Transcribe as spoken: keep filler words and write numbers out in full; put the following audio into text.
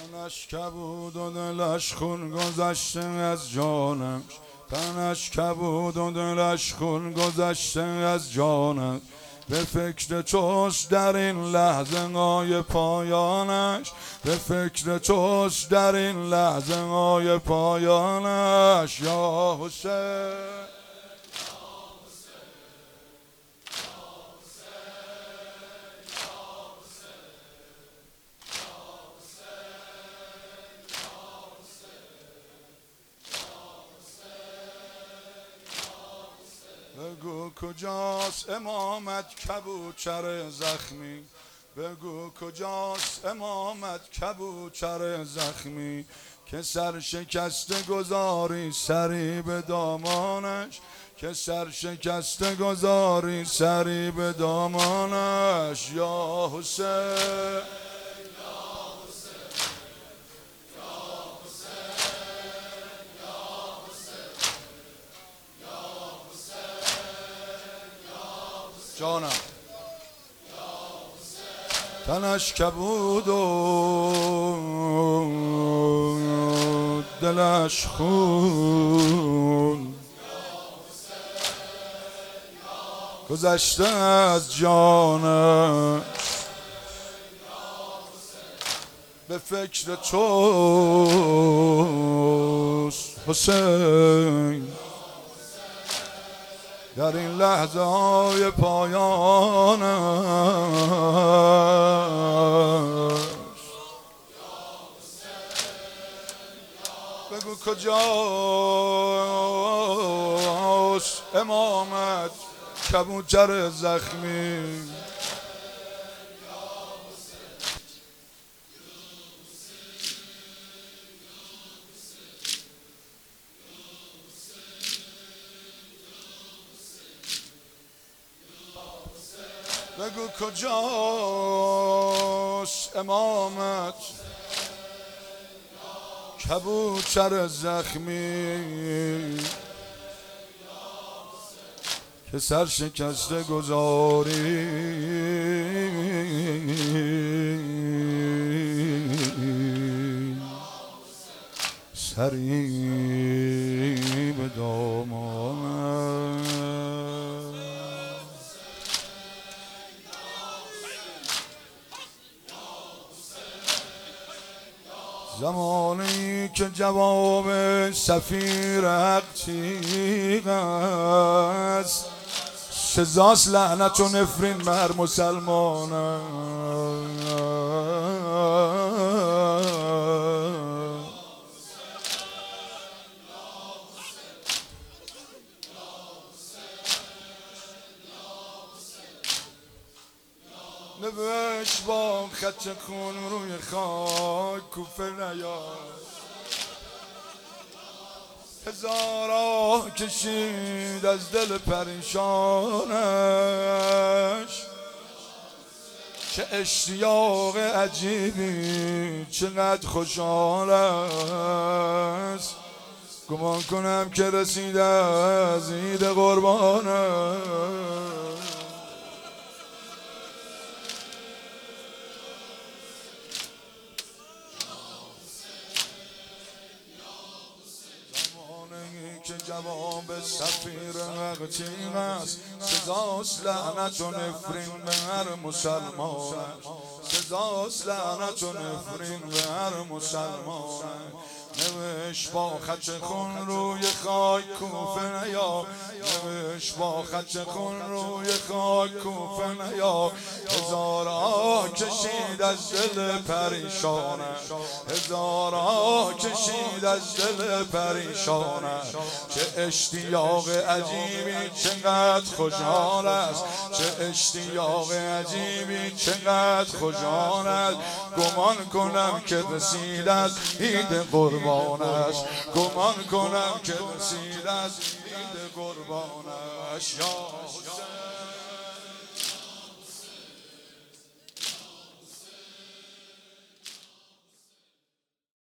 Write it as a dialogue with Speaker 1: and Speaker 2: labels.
Speaker 1: تنش کبود و دلش خون گذشته از جانش، تنش کبود و دلش خون گذشته از جانش. به فکر توست در این لحظه های پایانش، به فکر توست در این لحظه های پایانش. یا حسین بگو کجاست امامت کبوتر زخمی، بگو کجاست امامت کبوتر زخمی، که سر شکسته گذاری سری به دامانش، که سر شکسته گذاری سری به دامانش. یا حسین جانم تنش کبود و دلش خون گذشته از جانش. به فکر توست حسین در این لحظه های پایانش. بگو کجاست امامت کبوتر زخمی، بگو کجاست امامت کبوتر زخمی، که سر شکسته گذاری سری به دامانش. زمانی که جواب سفیر حق تیغ است، سزاست لعنت و نفرین بر مسلمان. نوشت با خط خون روی خاک کوفه نیاد، هزار آه کشید از دل پریشانش. چه اشتیاق عجیبی چقدر خوشحال است، گمان کنم که رسیده از عید قربانش. که جواب سفیر حق تیغ است، سزاست لعنت و نفرین به هر مسلمان، سزاست لعنت و نفرین به هر مسلمان. نوشت با خط خون روی خاک کوفه نیا، نوشت با خط خون روی خاک کوفه نیا. هزار آه کشید از دل پریشانش، هزار آه کشید از دل پریشانش. چه اشتیاق عجیبی چقدر خوشحال است، چه اشتیاق عجیبی چقدر خوشحال است. گمان کنم که رسید از عید قربانش، گمان کنم که رسید از عید قربانش. یا حسین